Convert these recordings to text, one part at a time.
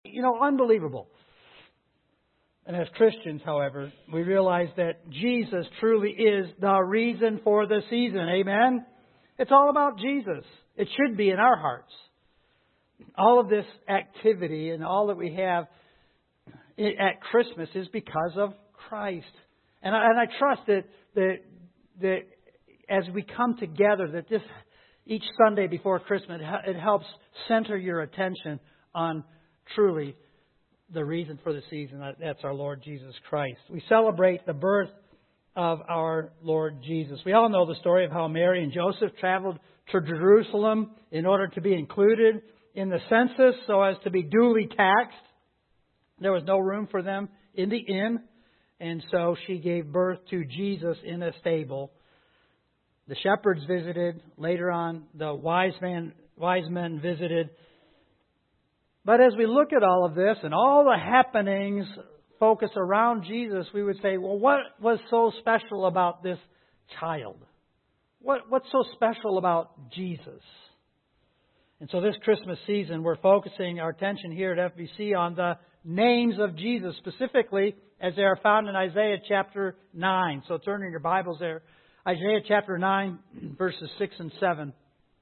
Unbelievable. And as Christians, however, we realize that Jesus truly is the reason for the season. Amen? It's all about Jesus. It should be in our hearts. All of this activity and all that we have at Christmas is because of Christ. And I trust that as we come together, that each Sunday before Christmas, it helps center your attention on truly the reason for the season. That's our Lord Jesus Christ. We celebrate the birth of our Lord Jesus. We all know the story of how Mary and Joseph traveled to Jerusalem in order to be included in the census so as to be duly taxed. There was no room for them in the inn, and so she gave birth to Jesus in a stable. The shepherds visited. Later on, the wise men visited. But as we look at all of this and all the happenings focus around Jesus, we would say, well, what was so special about this child? What's so special about Jesus? And so this Christmas season, we're focusing our attention here at FBC on the names of Jesus, specifically as they are found in Isaiah chapter 9. So turn in your Bibles there. Isaiah chapter 9, verses 6 and 7.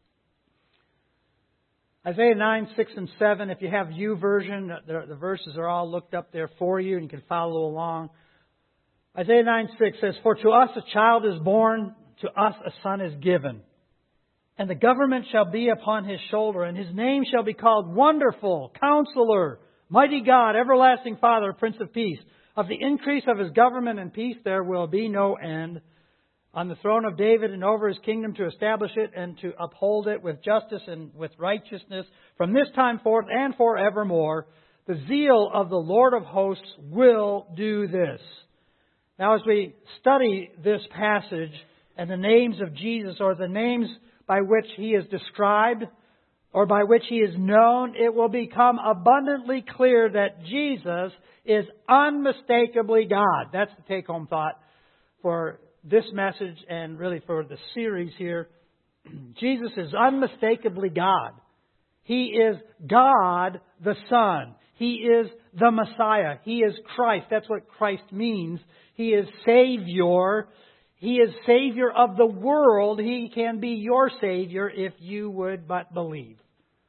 Isaiah 9, 6 and 7. If you have YouVersion, the verses are all looked up there for you and you can follow along. Isaiah 9, 6 says, "For to us a child is born, to us a son is given. And the government shall be upon his shoulder, and his name shall be called Wonderful, Counselor, Mighty God, Everlasting Father, Prince of Peace. Of the increase of his government and peace there will be no end. On the throne of David and over his kingdom, to establish it and to uphold it with justice and with righteousness from this time forth and forevermore. The zeal of the Lord of hosts will do this." Now, as we study this passage and the names of Jesus, or the names by which he is described or by which he is known, it will become abundantly clear that Jesus is unmistakably God. That's the take-home thought for this message and really for the series here. Jesus is unmistakably God. He is God the Son. He is the Messiah. He is Christ. That's what Christ means. He is Savior. He is Savior of the world. He can be your Savior if you would but believe.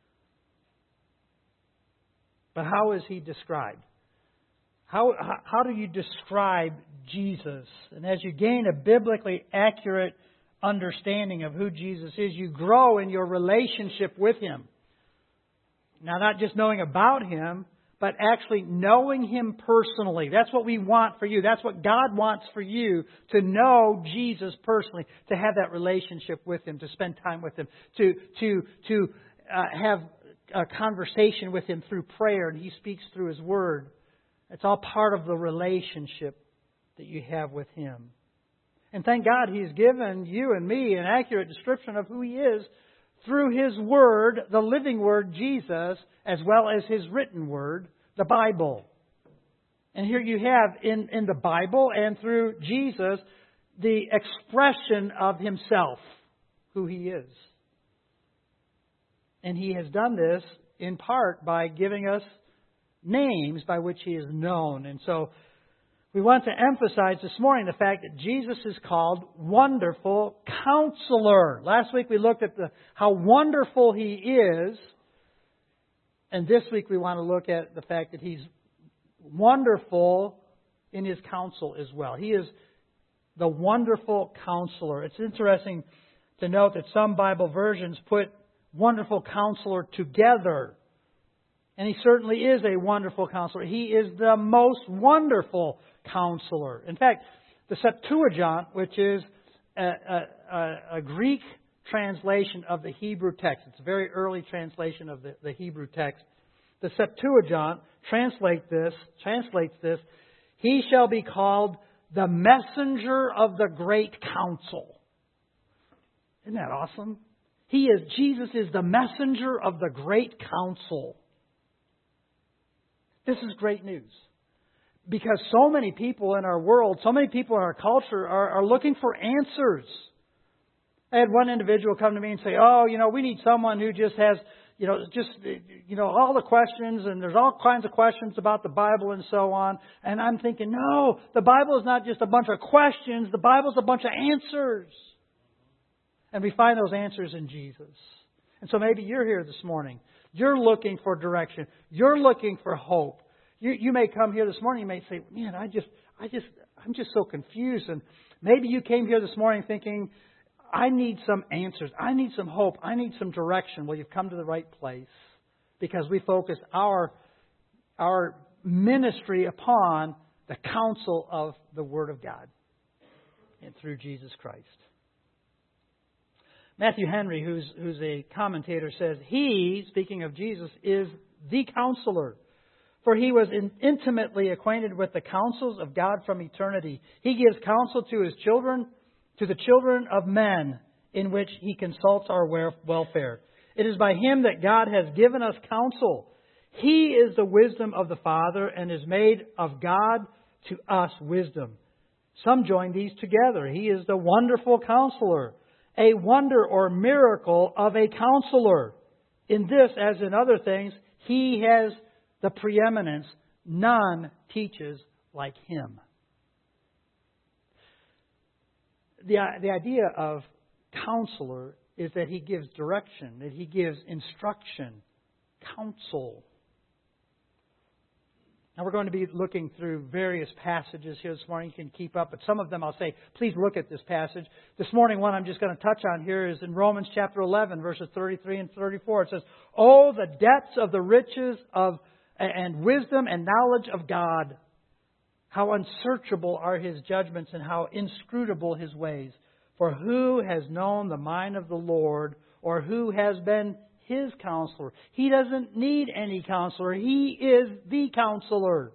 But how is He described? How do you describe Jesus? And as you gain a biblically accurate understanding of who Jesus is, you grow in your relationship with Him. Now, not just knowing about Him, but actually knowing Him personally. That's what we want for you. That's what God wants for you, to know Jesus personally, to have that relationship with Him, to spend time with Him, to have a conversation with Him through prayer, and He speaks through His Word. It's all part of the relationship that you have with Him. And thank God He's given you and me an accurate description of who He is through His Word, the living Word, Jesus, as well as His written Word, the Bible. And here you have in the Bible and through Jesus the expression of Himself, who He is. And He has done this in part by giving us names by which He is known. And so we want to emphasize this morning the fact that Jesus is called Wonderful Counselor. Last week we looked at how wonderful He is. And this week we want to look at the fact that He's wonderful in His counsel as well. He is the Wonderful Counselor. It's interesting to note that some Bible versions put Wonderful Counselor together. And He certainly is a wonderful counselor. He is the most wonderful counselor. In fact, the Septuagint, which is a Greek translation of the Hebrew text. It's a very early translation of the Hebrew text. The Septuagint translates this, "He shall be called the messenger of the great counsel." Isn't that awesome? Jesus is the messenger of the great counsel. This is great news. Because so many people in our world, so many people in our culture are looking for answers. I had one individual come to me and say, we need someone who just has, just, all the questions, and there's all kinds of questions about the Bible and so on. And I'm thinking, no, the Bible is not just a bunch of questions. The Bible's a bunch of answers. And we find those answers in Jesus. And so maybe you're here this morning. You're looking for direction. You're looking for hope. You may come here this morning. You may say, man, I'm just so confused. And maybe you came here this morning thinking, I need some answers. I need some hope. I need some direction. Well, you've come to the right place because we focus our ministry upon the counsel of the Word of God and through Jesus Christ. Matthew Henry, who's a commentator, says, He, speaking of Jesus, is the counselor. For He was intimately acquainted with the counsels of God from eternity. He gives counsel to His children, to the children of men, in which He consults our welfare. It is by Him that God has given us counsel. He is the wisdom of the Father and is made of God to us wisdom. Some join these together. He is the wonderful counselor, a wonder or miracle of a counselor. In this, as in other things, He has the preeminence. None teaches like Him. The idea of counselor is that He gives direction, that He gives instruction, counsel. Now we're going to be looking through various passages here this morning. You can keep up, but some of them I'll say, please look at this passage. This morning, one I'm just going to touch on here is in Romans chapter 11, verses 33 and 34. It says, "Oh, the depths of the riches of and wisdom and knowledge of God! How unsearchable are His judgments and how inscrutable His ways! For who has known the mind of the Lord, or who has been His counselor?" He doesn't need any counselor. He is the counselor.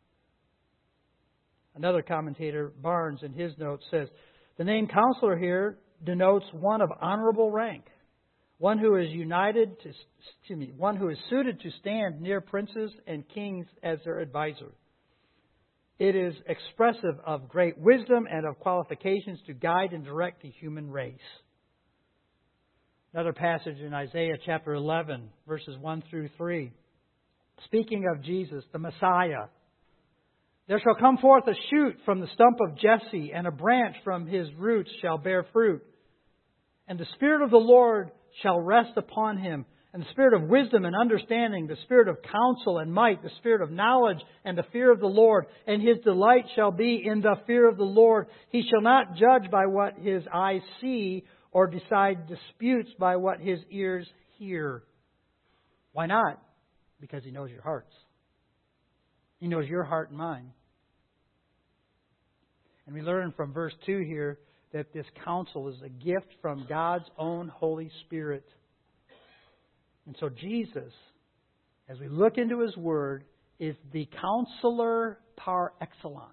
Another commentator, Barnes, in his notes says, the name counselor here denotes one of honorable rank, one who is one who is suited to stand near princes and kings as their advisor. It is expressive of great wisdom and of qualifications to guide and direct the human race. Another passage in Isaiah chapter 11, verses 1 through 3. Speaking of Jesus, the Messiah. "There shall come forth a shoot from the stump of Jesse, and a branch from his roots shall bear fruit. And the Spirit of the Lord shall rest upon him, and the Spirit of wisdom and understanding, the Spirit of counsel and might, the Spirit of knowledge and the fear of the Lord. And his delight shall be in the fear of the Lord. He shall not judge by what his eyes see, or decide disputes by what his ears hear." Why not? Because He knows your hearts. He knows your heart and mine. And we learn from verse 2 here that this counsel is a gift from God's own Holy Spirit. And so Jesus, as we look into His Word, is the counselor par excellence.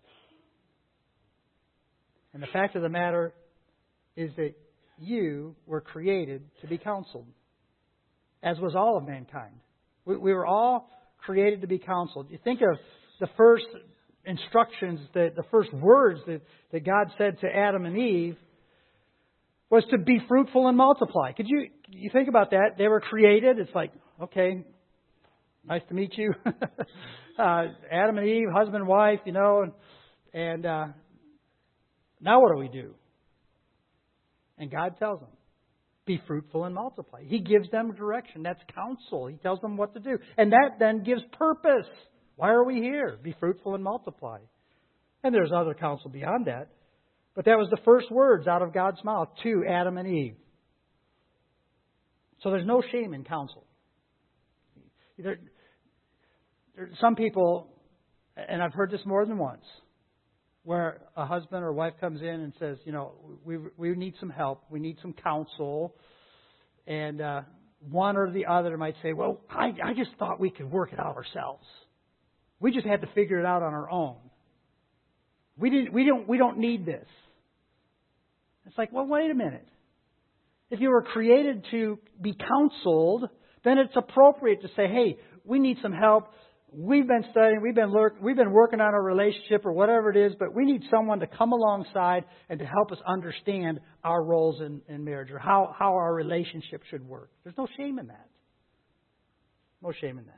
And the fact of the matter is that you were created to be counseled, as was all of mankind. We were all created to be counseled. You think of the first instructions, the first words that God said to Adam and Eve was to be fruitful and multiply. Could you think about that? They were created. It's like, okay, nice to meet you. Adam and Eve, husband and wife, and now what do we do? And God tells them, be fruitful and multiply. He gives them direction. That's counsel. He tells them what to do. And that then gives purpose. Why are we here? Be fruitful and multiply. And there's other counsel beyond that. But that was the first words out of God's mouth to Adam and Eve. So there's no shame in counsel. There's some people, and I've heard this more than once, where a husband or wife comes in and says, we need some help, we need some counsel, and one or the other might say, well, I just thought we could work it out ourselves. We just had to figure it out on our own. We don't need this. It's like, well, wait a minute. If you were created to be counseled, then it's appropriate to say, hey, we need some help. We've been studying, we've been working on our relationship or whatever it is, but we need someone to come alongside and to help us understand our roles in marriage or how our relationship should work. There's no shame in that. No shame in that.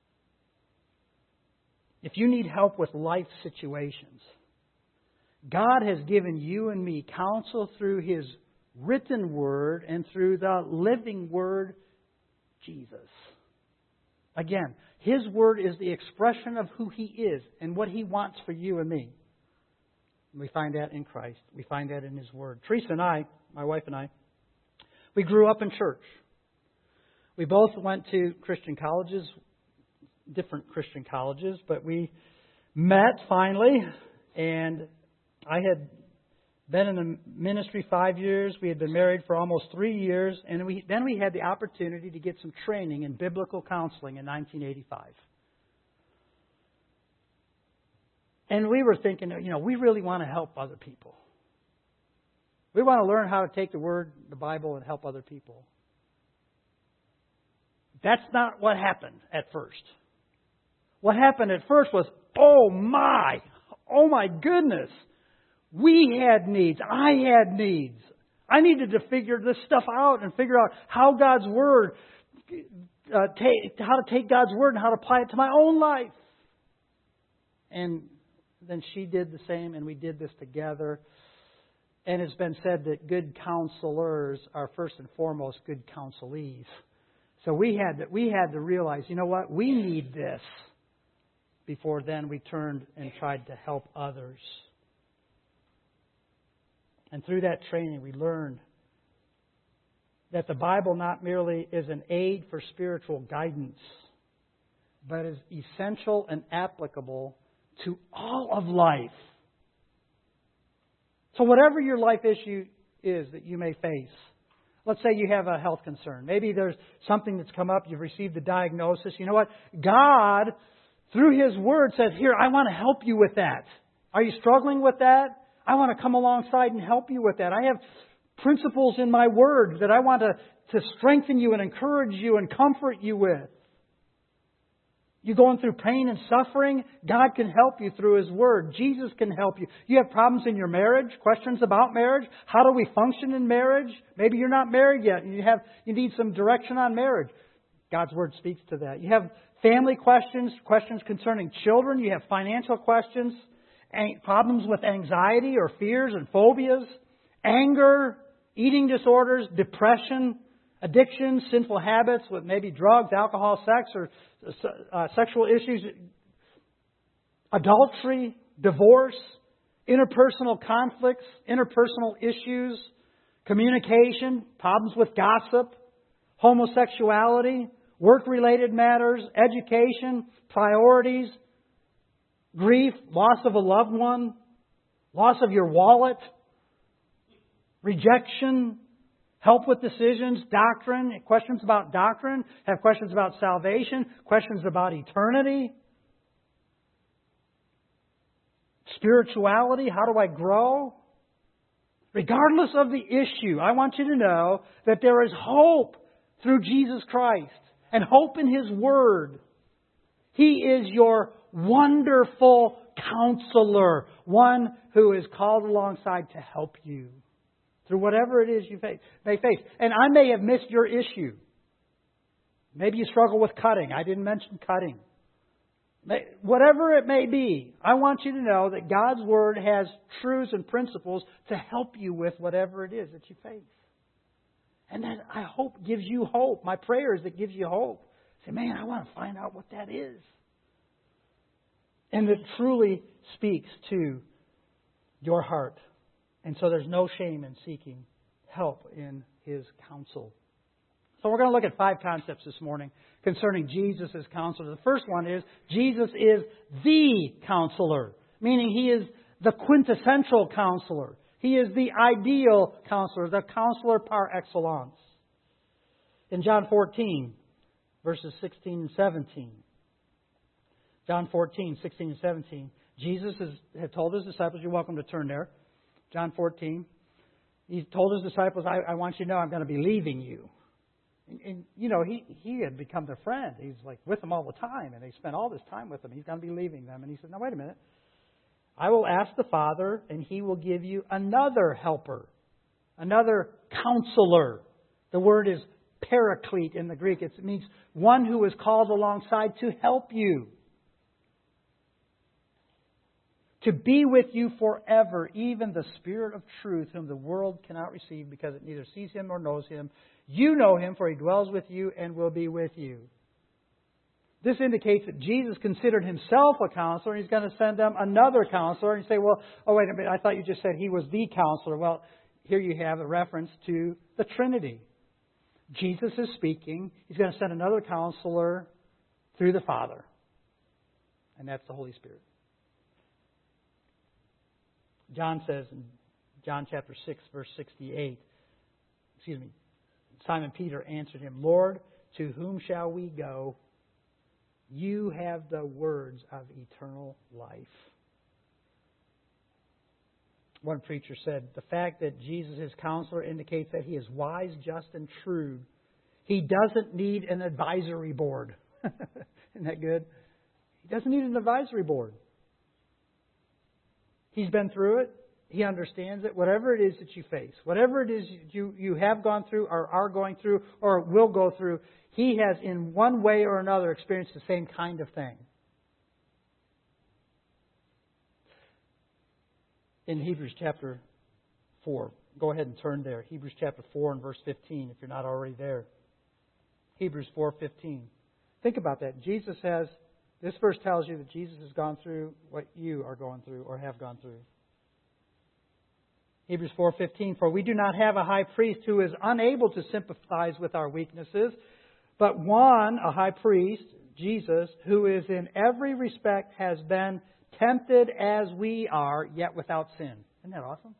If you need help with life situations, God has given you and me counsel through His written Word and through the living Word, Jesus. Again, His Word is the expression of who He is and what He wants for you and me. We find that in Christ. We find that in His Word. Teresa and I, my wife and I, we grew up in church. We both went to Christian colleges, different Christian colleges, but we met finally, and I had been in the ministry 5 years. We had been married for almost 3 years, and then we had the opportunity to get some training in biblical counseling in 1985. And we were thinking, we really want to help other people. We want to learn how to take the Word, the Bible, and help other people. That's not what happened at first. What happened at first was, oh my goodness. We had needs. I had needs. I needed to figure this stuff out and figure out how God's Word, how to take God's Word and how to apply it to my own life. And then she did the same, and we did this together. And it's been said that good counselors are first and foremost good counselees. So we had to realize, you know what? We need this. Before then, we turned and tried to help others. And through that training, we learned that the Bible not merely is an aid for spiritual guidance, but is essential and applicable to all of life. So whatever your life issue is that you may face, let's say you have a health concern. Maybe there's something that's come up. You've received a diagnosis. You know what? God, through His Word, says, here, I want to help you with that. Are you struggling with that? I want to come alongside and help you with that. I have principles in my Word that I want to strengthen you and encourage you and comfort you with. You going through pain and suffering? God can help you through His Word. Jesus can help you. You have problems in your marriage, questions about marriage. How do we function in marriage? Maybe you're not married yet and you need some direction on marriage. God's Word speaks to that. You have family questions concerning children. You have financial questions, problems with anxiety or fears and phobias, anger, eating disorders, depression, addictions, sinful habits with maybe drugs, alcohol, sex, or sexual issues, adultery, divorce, interpersonal conflicts, interpersonal issues, communication, problems with gossip, homosexuality, work-related matters, education, priorities, grief, loss of a loved one, loss of your wallet, rejection, help with decisions, doctrine, questions about doctrine, have questions about salvation, questions about eternity, spirituality, how do I grow? Regardless of the issue, I want you to know that there is hope through Jesus Christ and hope in His Word. He is your wonderful counselor, one who is called alongside to help you through whatever it is you may face. And I may have missed your issue. Maybe you struggle with cutting. I didn't mention cutting. Whatever it may be, I want you to know that God's Word has truths and principles to help you with whatever it is that you face. And that, I hope, gives you hope. My prayer is it gives you hope. Say, man, I want to find out what that is. And it truly speaks to your heart. And so there's no shame in seeking help in His counsel. So we're going to look at 5 concepts this morning concerning Jesus as counselor. The first one is Jesus is the counselor, meaning He is the quintessential counselor. He is the ideal counselor, the counselor par excellence. In John 14, verses 16 and 17. John 14, 16 and 17. Jesus had told His disciples, you're welcome to turn there. John 14. He told His disciples, I want you to know I'm going to be leaving you. And he had become their friend. He's like with them all the time. And they spent all this time with them. He's going to be leaving them. And He said, now wait a minute. I will ask the Father, and He will give you another helper, another counselor. The word is paraclete in the Greek. It means one who is called alongside to help you. To be with you forever, even the Spirit of truth, whom the world cannot receive because it neither sees Him nor knows Him. You know Him, for He dwells with you and will be with you. This indicates that Jesus considered Himself a counselor, and He's going to send them another counselor. And you say, well, oh, wait a minute, I thought you just said He was the counselor. Well, here you have a reference to the Trinity. Jesus is speaking. He's going to send another counselor through the Father. And that's the Holy Spirit. John says in John chapter 6, verse 68, Simon Peter answered Him, Lord, to whom shall we go? You have the words of eternal life. One preacher said, the fact that Jesus is counselor indicates that He is wise, just, and true. He doesn't need an advisory board. Isn't that good? He doesn't need an advisory board. He's been through it. He understands it. Whatever it is that you face, whatever it is you have gone through or are going through or will go through, He has in one way or another experienced the same kind of thing. In Hebrews chapter 4, go ahead and turn there. Hebrews chapter 4 and verse 15, if you're not already there. Hebrews 4:15. Think about that. This verse tells you that Jesus has gone through what you are going through or have gone through. Hebrews 4:15, for we do not have a high priest who is unable to sympathize with our weaknesses, but one, a high priest, Jesus, who is in every respect has been tempted as we are, yet without sin. Isn't that awesome?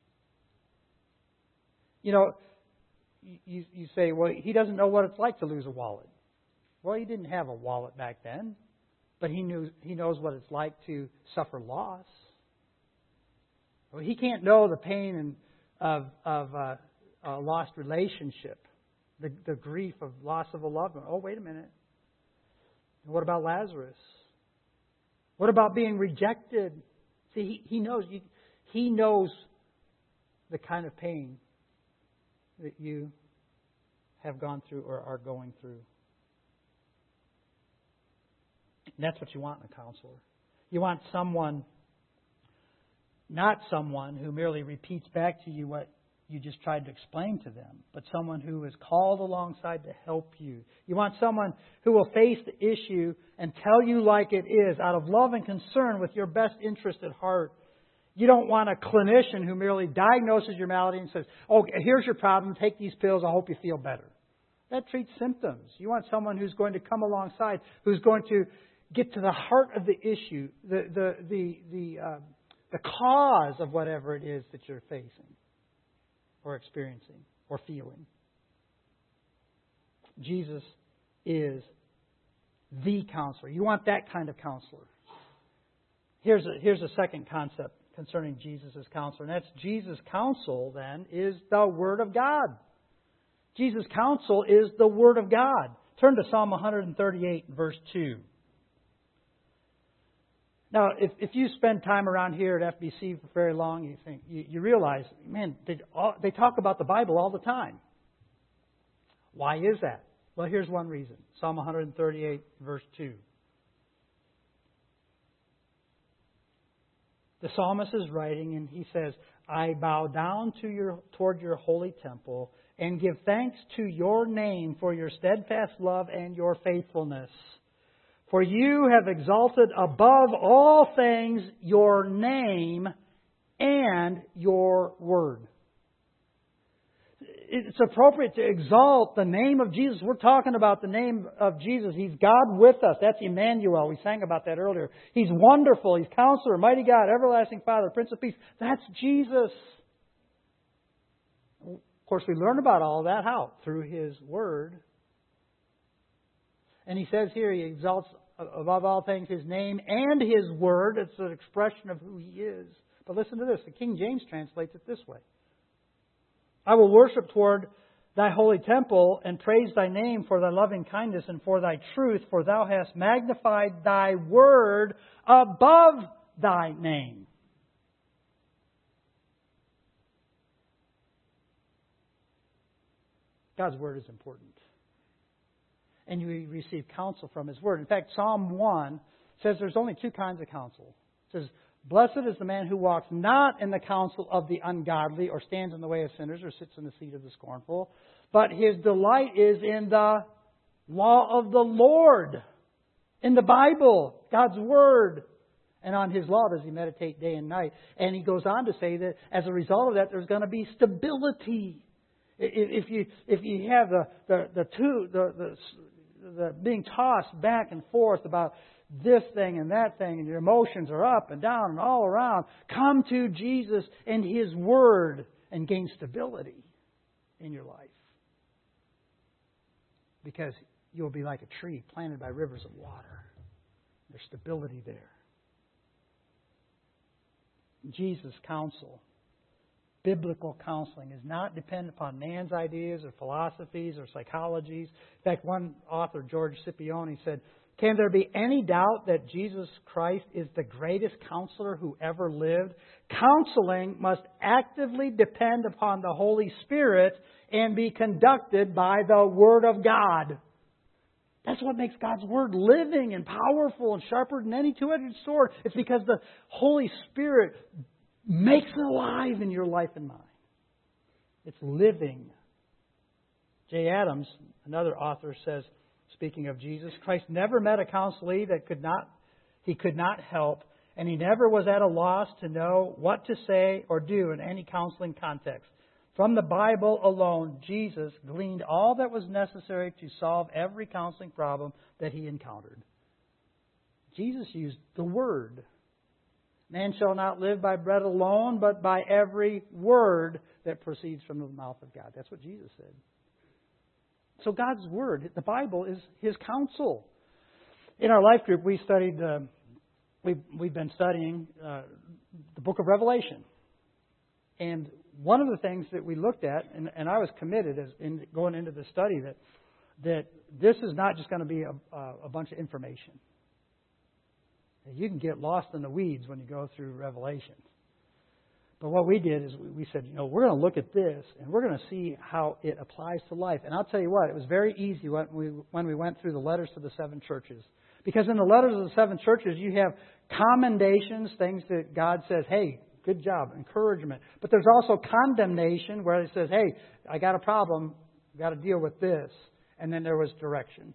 You know, you say, well, he doesn't know what it's like to lose a wallet. Well, he didn't have a wallet back then. But he knows what it's like to suffer loss. Well, he can't know the pain of a lost relationship, the grief of loss of a loved one. Oh, wait a minute. What about Lazarus? What about being rejected? See, he knows. He knows the kind of pain that you have gone through or are going through. And that's what you want in a counselor. You want someone, not someone who merely repeats back to you what you just tried to explain to them, but someone who is called alongside to help you. You want someone who will face the issue and tell you like it is, out of love and concern with your best interest at heart. You don't want a clinician who merely diagnoses your malady and says, oh, here's your problem, take these pills, I hope you feel better. That treats symptoms. You want someone who's going to come alongside, who's going to get to the heart of the issue, the cause of whatever it is that you're facing or experiencing or feeling. Jesus is the counselor. You want that kind of counselor. Here's a second concept concerning Jesus as counselor, and that's Jesus' counsel, then, is the Word of God. Jesus' counsel is the Word of God. Turn to Psalm 138, verse 2. Now, if you spend time around here at FBC for very long, you realize, man, they talk about the Bible all the time. Why is that? Well, here's one reason. Psalm 138, verse 2. The psalmist is writing, and he says, I bow down toward your holy temple and give thanks to your name for your steadfast love and your faithfulness. For you have exalted above all things your name and your word. It's appropriate to exalt the name of Jesus. We're talking about the name of Jesus. He's God with us. That's Emmanuel. We sang about that earlier. He's wonderful. He's Counselor, Mighty God, Everlasting Father, Prince of Peace. That's Jesus. Of course, we learn about all of that. How? Through His Word. And He says here, He exalts above all things His name and His Word. It's an expression of who He is. But listen to this. The King James translates it this way. I will worship toward Thy holy temple and praise Thy name for Thy loving kindness and for Thy truth, for Thou hast magnified Thy word above Thy name. God's word is important. and you receive counsel from His Word. In fact, Psalm 1 says there's only two kinds of counsel. It says, blessed is the man who walks not in the counsel of the ungodly, or stands in the way of sinners, or sits in the seat of the scornful, but his delight is in the law of the Lord, in the Bible, God's Word. And on His law does he meditate day and night. And he goes on to say that as a result of that, there's going to be stability. If you have the being tossed back and forth about this thing and that thing, and your emotions are up and down and all around, come to Jesus and His Word and gain stability in your life. Because you'll be like a tree planted by rivers of water. There's stability there. Jesus' counsel, biblical counseling, is not dependent upon man's ideas or philosophies or psychologies. In fact, one author, George Scipione, said, can there be any doubt that Jesus Christ is the greatest counselor who ever lived? Counseling must actively depend upon the Holy Spirit and be conducted by the Word of God. That's what makes God's Word living and powerful and sharper than any two-edged sword. It's because the Holy Spirit makes it alive in your life and mine. It's living. Jay Adams, another author, says, speaking of Jesus, Christ never met a counselee that he could not help, and He never was at a loss to know what to say or do in any counseling context. From the Bible alone, Jesus gleaned all that was necessary to solve every counseling problem that He encountered. Jesus used the Word. Man shall not live by bread alone, but by every word that proceeds from the mouth of God. That's what Jesus said. So God's Word, the Bible, is His counsel. In our life group, we studied. We've been studying the Book of Revelation, and one of the things that we looked at, and I was committed in going into the study, that this is not just going to be a bunch of information. You can get lost in the weeds when you go through Revelation. But what we did is we said, we're going to look at this, and we're going to see how it applies to life. And I'll tell you what, it was very easy when we went through the letters to the 7 churches. Because in the letters of the 7 churches, you have commendations, things that God says, hey, good job, encouragement. But there's also condemnation where He says, hey, I got a problem, I've got to deal with this. And then there was direction.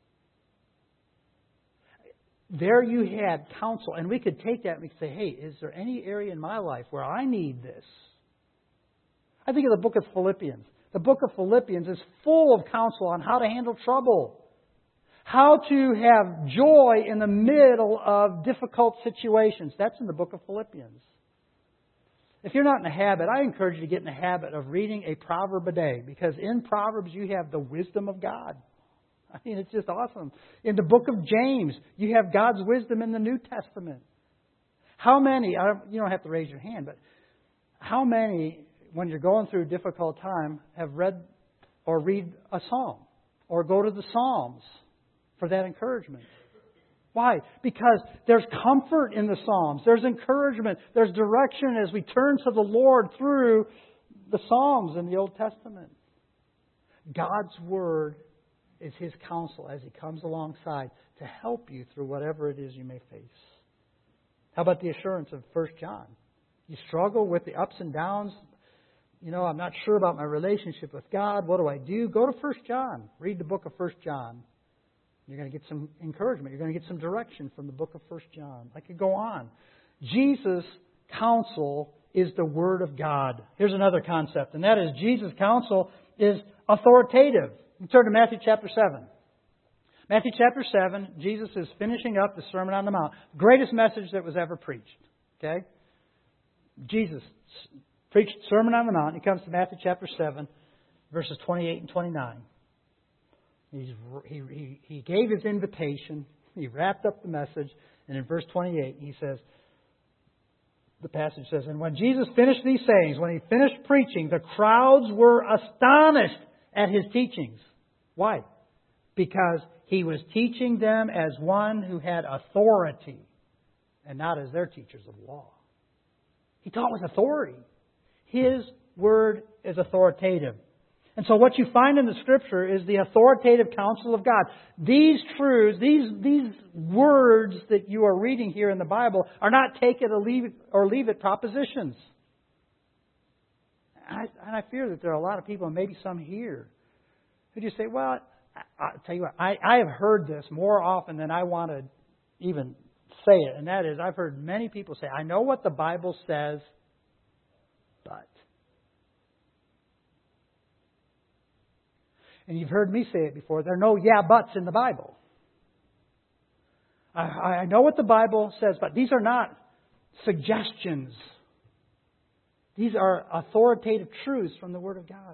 There you had counsel, and we could take that and we could say, hey, is there any area in my life where I need this? I think of the book of Philippians. The book of Philippians is full of counsel on how to handle trouble, how to have joy in the middle of difficult situations. That's in the book of Philippians. If you're not in the habit, I encourage you to get in the habit of reading a proverb a day, because in Proverbs you have the wisdom of God. I mean, it's just awesome. In the book of James, you have God's wisdom in the New Testament. How many, you don't have to raise your hand, but how many, when you're going through a difficult time, have read or read a psalm or go to the Psalms for that encouragement? Why? Because there's comfort in the Psalms. There's encouragement. There's direction as we turn to the Lord through the Psalms in the Old Testament. God's Word is His counsel as He comes alongside to help you through whatever it is you may face. How about the assurance of 1 John? You struggle with the ups and downs. I'm not sure about my relationship with God. What do I do? Go to 1 John. Read the book of 1 John. You're going to get some encouragement. You're going to get some direction from the book of 1 John. I could go on. Jesus' counsel is the Word of God. Here's another concept, and that is Jesus' counsel is authoritative. You turn to Matthew chapter 7. Matthew chapter 7, Jesus is finishing up the Sermon on the Mount. Greatest message that was ever preached. Okay? Jesus preached Sermon on the Mount. He comes to Matthew chapter 7, verses 28 and 29. He gave His invitation. He wrapped up the message. And in verse 28, he says, the passage says, and when Jesus finished these sayings, when He finished preaching, the crowds were astonished at His teachings. Why? Because He was teaching them as one who had authority and not as their teachers of law. He taught with authority. His Word is authoritative. And so what you find in the Scripture is the authoritative counsel of God. These truths, these words that you are reading here in the Bible are not take it or leave it propositions. And I fear that there are a lot of people, and maybe some here, who just say, well, I'll tell you what, I have heard this more often than I want to even say it. And that is, I've heard many people say, I know what the Bible says, but. And you've heard me say it before, there are no yeah buts in the Bible. I know what the Bible says, but these are not suggestions. These are authoritative truths from the Word of God.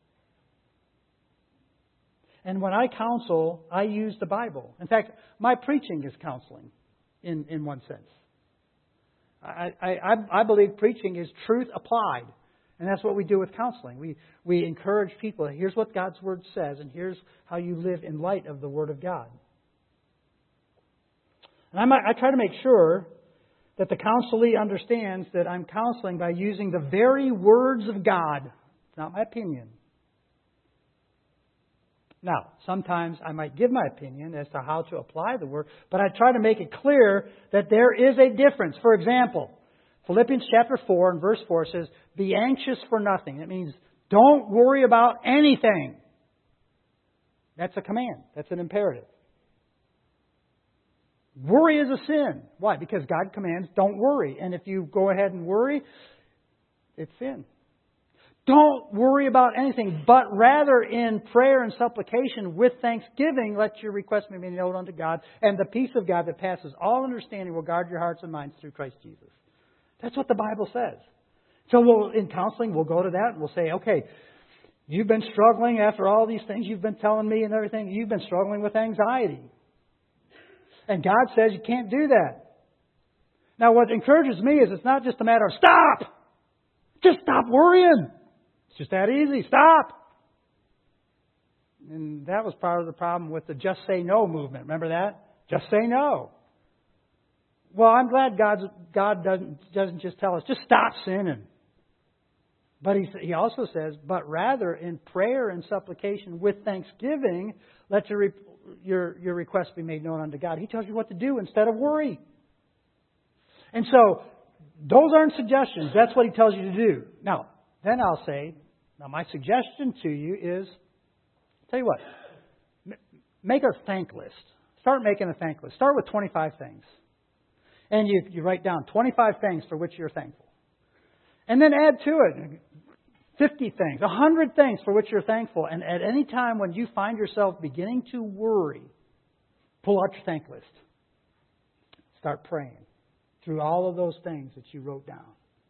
And when I counsel, I use the Bible. In fact, my preaching is counseling in one sense. I believe preaching is truth applied. And that's what we do with counseling. We encourage people, here's what God's Word says, and here's how you live in light of the Word of God. And I try to make sure that the counselee understands that I'm counseling by using the very words of God. It's not my opinion. Now, sometimes I might give my opinion as to how to apply the Word, but I try to make it clear that there is a difference. For example, Philippians chapter 4 and verse 4 says, be anxious for nothing. That means don't worry about anything. That's a command. That's an imperative. Worry is a sin. Why? Because God commands don't worry. And if you go ahead and worry, it's sin. Don't worry about anything, but rather in prayer and supplication with thanksgiving, let your requests be made known unto God, and the peace of God that passes all understanding will guard your hearts and minds through Christ Jesus. That's what the Bible says. So in counseling, we'll go to that and we'll say, okay, you've been struggling after all these things you've been telling me and everything. You've been struggling with anxiety. And God says you can't do that. Now, what encourages me is it's not just a matter of stop. Just stop worrying. It's just that easy. Stop. And that was part of the problem with the just say no movement. Remember that? Just say no. Well, I'm glad God doesn't just tell us, just stop sinning. But He also says, but rather in prayer and supplication with thanksgiving, let your request be made known unto God. He tells you what to do instead of worry. And so, those aren't suggestions. That's what He tells you to do. Now, then I'll say, now my suggestion to you is, tell you what, make a thank list. Start making a thank list. Start with 25 things. And you write down 25 things for which you're thankful. And then add to it 50 things, 100 things for which you're thankful. And at any time when you find yourself beginning to worry, pull out your thank list. Start praying through all of those things that you wrote down.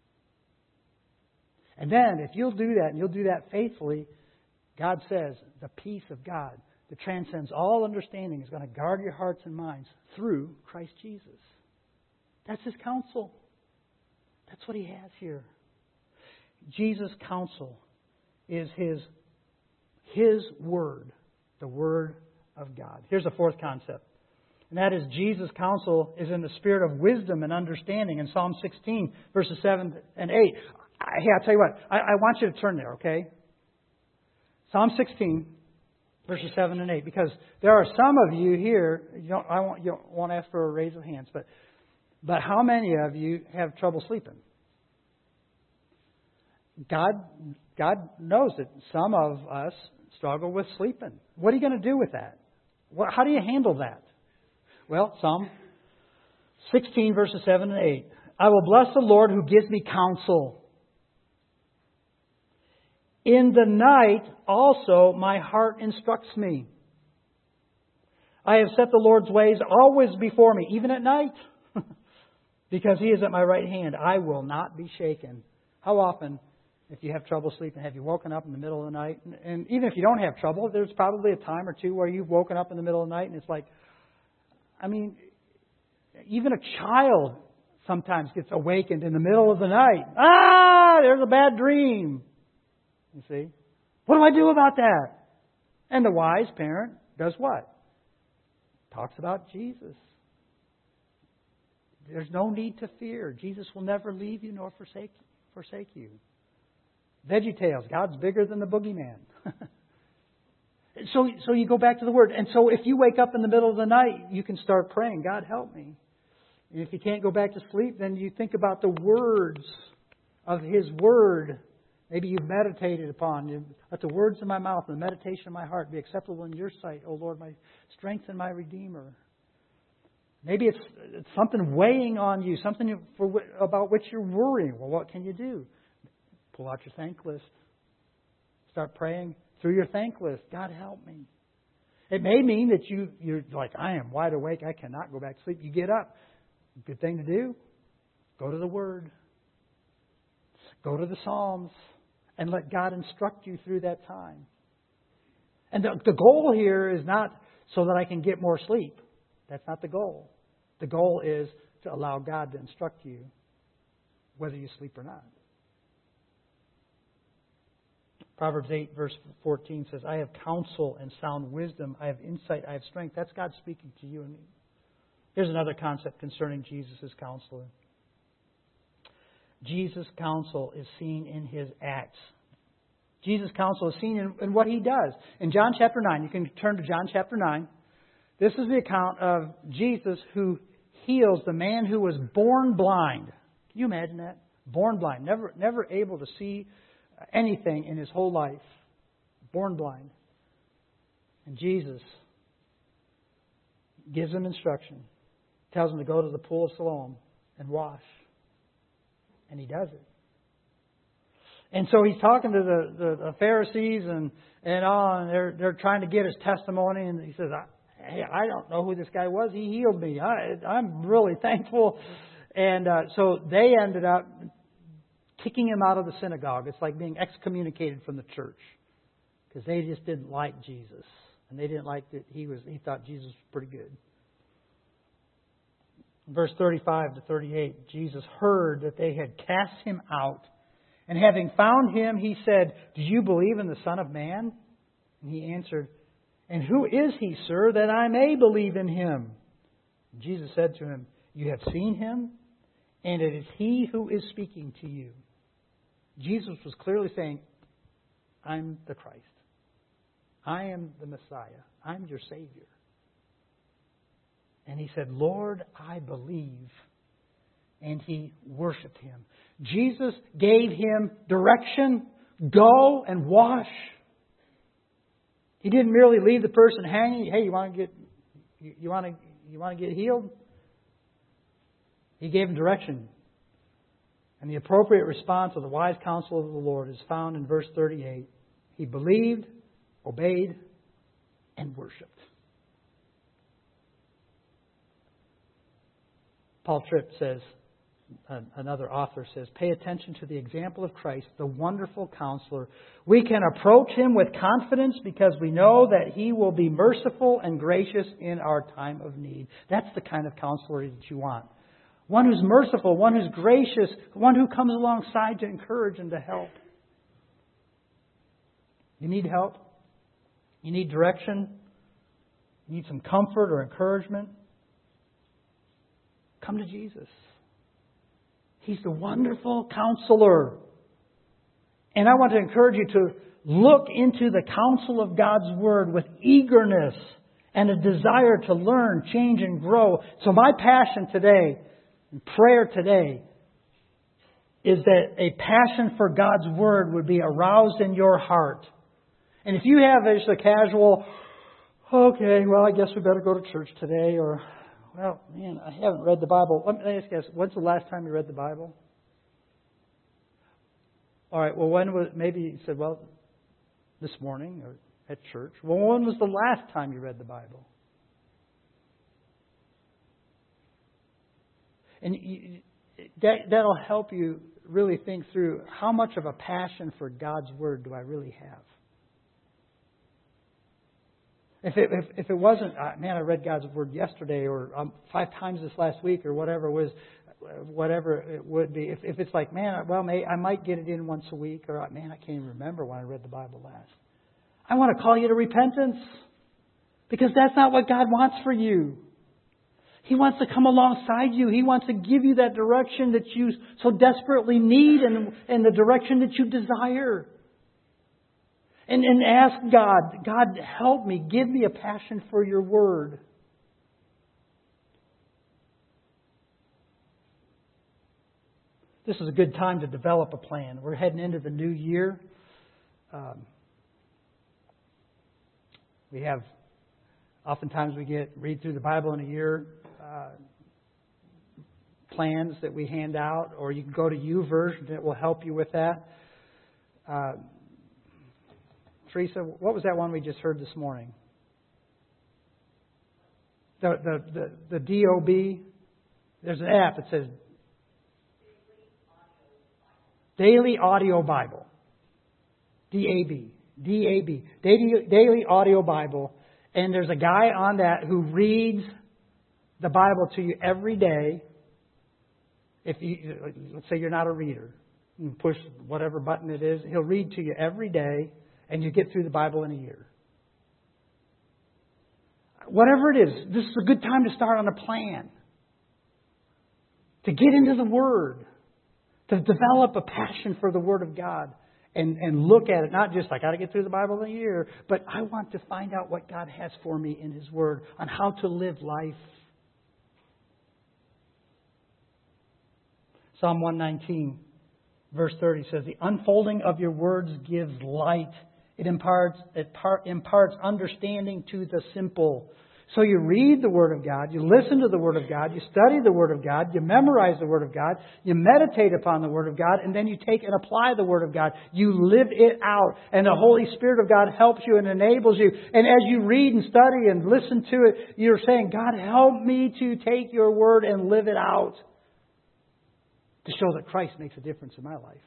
And then if you'll do that, and you'll do that faithfully, God says the peace of God that transcends all understanding is going to guard your hearts and minds through Christ Jesus. That's His counsel. That's what He has here. Jesus' counsel is His Word, the Word of God. Here's a fourth concept. And that is Jesus' counsel is in the spirit of wisdom and understanding in Psalm 16, verses 7 and 8. Hey, I'll tell you what. I want you to turn there, okay? Psalm 16, verses 7 and 8. Because there are some of you here, you won't ask for a raise of hands, but how many of you have trouble sleeping? God knows that some of us struggle with sleeping. What are you going to do with that? How do you handle that? Well, Psalm 16, verses 7 and 8. I will bless the Lord who gives me counsel. In the night also my heart instructs me. I have set the Lord's ways always before me, even at night. Because He is at my right hand, I will not be shaken. How often, if you have trouble sleeping, have you woken up in the middle of the night? And even if you don't have trouble, there's probably a time or two where you've woken up in the middle of the night and it's like, even a child sometimes gets awakened in the middle of the night. There's a bad dream. You see? What do I do about that? And the wise parent does what? Talks about Jesus. There's no need to fear. Jesus will never leave you nor forsake you. VeggieTales, God's bigger than the boogeyman. So you go back to the Word. And so if you wake up in the middle of the night, you can start praying, God help me. And if you can't go back to sleep, then you think about the words of His Word. Maybe you've meditated upon. Let the words of my mouth and the meditation of my heart be acceptable in your sight, O Lord, my strength and my Redeemer. Maybe it's something weighing on you, something about which you're worrying. Well, what can you do? Pull out your thank list. Start praying through your thank list. God help me. It may mean that you're like, I am wide awake. I cannot go back to sleep. You get up. Good thing to do. Go to the Word. Go to the Psalms. And let God instruct you through that time. And the goal here is not so that I can get more sleep. That's not the goal. The goal is to allow God to instruct you whether you sleep or not. Proverbs 8 verse 14 says, I have counsel and sound wisdom. I have insight. I have strength. That's God speaking to you and me. Here's another concept concerning Jesus' counselor. Jesus' counsel is seen in His acts. Jesus' counsel is seen in what He does. In John chapter 9, you can turn to John chapter 9. This is the account of Jesus who heals the man who was born blind. Can you imagine that? Born blind. Never able to see anything in his whole life. Born blind. And Jesus gives him instruction. Tells him to go to the pool of Siloam and wash. And he does it. And so he's talking to the Pharisees and they're trying to get his testimony. And he says, hey, I don't know who this guy was. He healed me. I'm really thankful. And so they ended up kicking him out of the synagogue. It's like being excommunicated from the church. Because they just didn't like Jesus. And they didn't like that he thought Jesus was pretty good. Verse 35 to 38, Jesus heard that they had cast him out. And having found him, he said, do you believe in the Son of Man? And he answered, and who is he, sir, that I may believe in him? And Jesus said to him, you have seen him, and it is he who is speaking to you. Jesus was clearly saying, I'm the Christ. I am the Messiah. I'm your Savior. And he said, Lord, I believe. And he worshiped him. Jesus gave him direction. Go and wash. He didn't merely leave the person hanging. Hey, you want to get healed? He gave him direction. And the appropriate response of the wise counsel of the Lord is found in verse 38. He believed, obeyed, and worshipped. Paul Tripp says, another author says, pay attention to the example of Christ, the wonderful counselor. We can approach him with confidence because we know that he will be merciful and gracious in our time of need. That's the kind of counselor that you want. One who's merciful, one who's gracious, one who comes alongside to encourage and to help. You need help? You need direction? You need some comfort or encouragement? Come to Jesus. He's the wonderful counselor. And I want to encourage you to look into the counsel of God's Word with eagerness and a desire to learn, change, and grow. So my passion today, and prayer today, is that a passion for God's Word would be aroused in your heart. And if you have just a casual, okay, well, I guess we better go to church today, or, well, man, I haven't read the Bible. Let me ask you this. When's the last time you read the Bible? All right, well, maybe you said, well, this morning or at church. Well, when was the last time you read the Bible? And that'll help you really think through how much of a passion for God's Word do I really have? If it wasn't, man, I read God's Word yesterday or 5 times this last week or whatever it would be. If it's like, man, well, I might get it in once a week, or man, I can't even remember when I read the Bible last. I want to call you to repentance, because that's not what God wants for you. He wants to come alongside you. He wants to give you that direction that you so desperately need and the direction that you desire. And ask God, God, help me. Give me a passion for your word. This is a good time to develop a plan. We're heading into the new year. Oftentimes we read through the Bible in a year plans that we hand out, or you can go to YouVersion that will help you with that. Teresa, what was that one we just heard this morning? The DOB. There's an app that says Daily Audio Bible. DAB. Daily Audio Bible. And there's a guy on that who reads the Bible to you every day. If you, let's say you're not a reader, you push whatever button it is, he'll read to you every day, and you get through the Bible in a year. Whatever it is, this is a good time to start on a plan. To get into the Word. To develop a passion for the Word of God. And look at it, not just I got to get through the Bible in a year, but I want to find out what God has for me in His Word on how to live life. Psalm 119, verse 30 says, the unfolding of your words gives light. It imparts understanding to the simple. So you read the Word of God, you listen to the Word of God, you study the Word of God, you memorize the Word of God, you meditate upon the Word of God, and then you take and apply the Word of God. You live it out, and the Holy Spirit of God helps you and enables you. And as you read and study and listen to it, you're saying, God, help me to take your Word and live it out to show that Christ makes a difference in my life.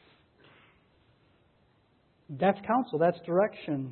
That's counsel, that's direction.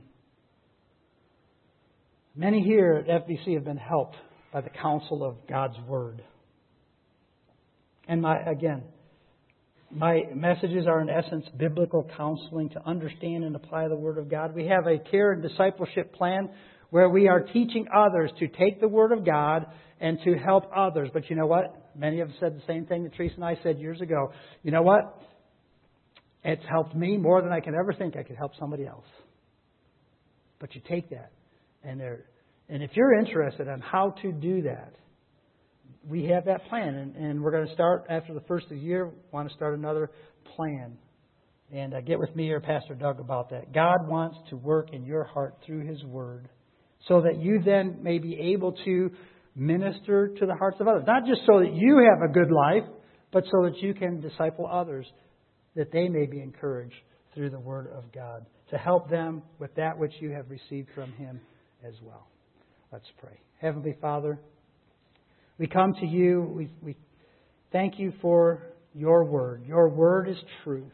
Many here at FBC have been helped by the counsel of God's Word. And my messages are in essence biblical counseling to understand and apply the Word of God. We have a care and discipleship plan where we are teaching others to take the Word of God and to help others. But you know what? Many have said the same thing that Teresa and I said years ago. You know what? It's helped me more than I can ever think I could help somebody else. But you take that. And if you're interested in how to do that, we have that plan. And we're going to start after the first of the year. Want to start another plan. And get with me or Pastor Doug about that. God wants to work in your heart through His Word so that you then may be able to minister to the hearts of others. Not just so that you have a good life, but so that you can disciple others, that they may be encouraged through the Word of God, to help them with that which you have received from Him as well. Let's pray. Heavenly Father, we come to you. We thank you for your Word. Your Word is truth.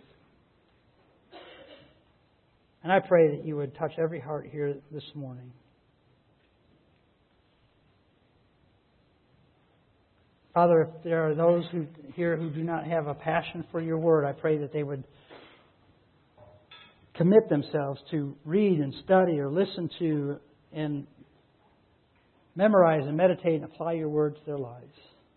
And I pray that you would touch every heart here this morning. Father, if there are those here who do not have a passion for your Word, I pray that they would commit themselves to read and study or listen to and memorize and meditate and apply your Word to their lives.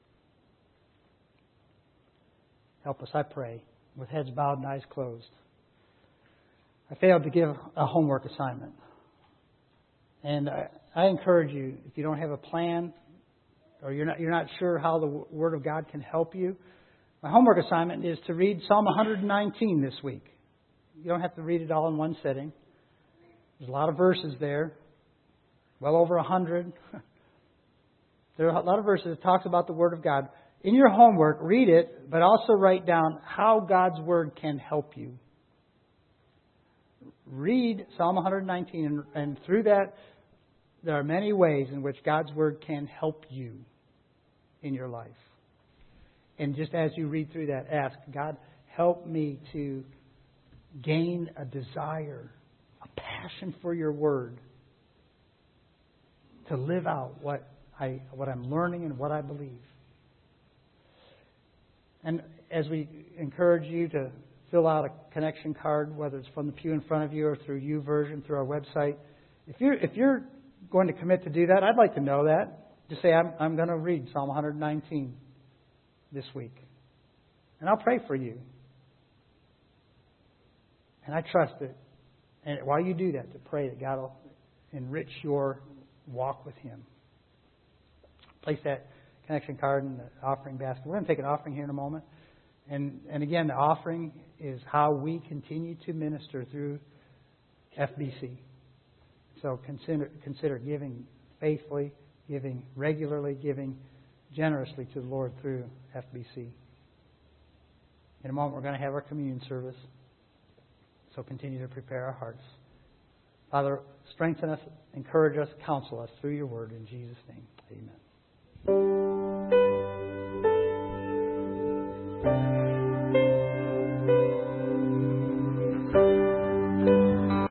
Help us, I pray, with heads bowed and eyes closed. I failed to give a homework assignment. And I encourage you, if you don't have a plan or you're not sure how the Word of God can help you, my homework assignment is to read Psalm 119 this week. You don't have to read it all in one sitting. There's a lot of verses there. Well over 100. There are a lot of verses that talks about the Word of God. In your homework, read it, but also write down how God's Word can help you. Read Psalm 119, and through that, there are many ways in which God's Word can help you in your life. And just as you read through that, ask, God, help me to gain a desire, a passion for your Word, to live out what I'm learning and what I believe. And as we encourage you to fill out a connection card, whether it's from the pew in front of you or through YouVersion, through our website, if you're going to commit to do that, I'd like to know that. Just say, I'm going to read Psalm 119 this week. And I'll pray for you. And I trust it. And while you do that, to pray that God will enrich your walk with Him. Place that connection card in the offering basket. We're going to take an offering here in a moment. And again, the offering is how we continue to minister through FBC. So consider giving faithfully, giving regularly, giving generously to the Lord through FBC. In a moment, we're going to have our communion service. So continue to prepare our hearts. Father, strengthen us, encourage us, counsel us through your word. In Jesus' name, amen.